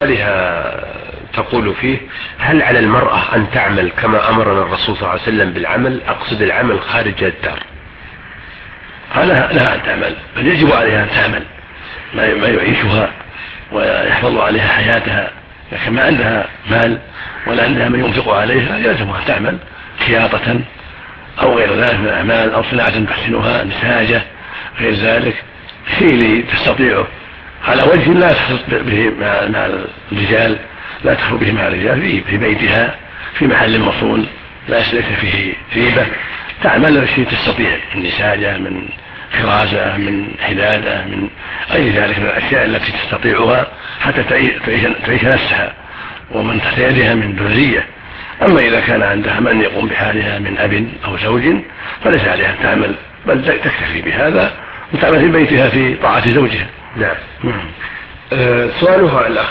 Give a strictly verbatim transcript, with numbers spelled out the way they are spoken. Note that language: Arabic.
لها تقول فيه: هل على المرأة أن تعمل كما أمرنا الرسول صلى الله عليه وسلم بالعمل؟ أقصد العمل خارج الدار. لها لها أن تعمل، بل يجب عليها أن تعمل ما يعيشها ويحفظ عليها حياتها. كما عندها مال ولا عندها من ينفق عليها يلزمها أن تعمل خياطة أو غير ذلك من الأعمال، أو صناعة تحسنها، نساجة، غير ذلك، شيء تستطيعه على وجه لا تخلط به مع الرجال، لا تخلط به مع الرجال، في بيتها في محل مصون ليس فيه ريبة، تعمل شيء تستطيع، من نساجة، من خرازة، من حدادة، من غير ذلك من الأشياء التي تستطيعها حتى تعيش نفسها ومن تحت يدها من ذرية. أما إذا كان عندها من يقوم بحالها من أب أو زوج فليس عليها أن تعمل، بل تكتفي بهذا وتعمل في بيتها في طاعة زوجها. نعم. أه سؤالها الأخ: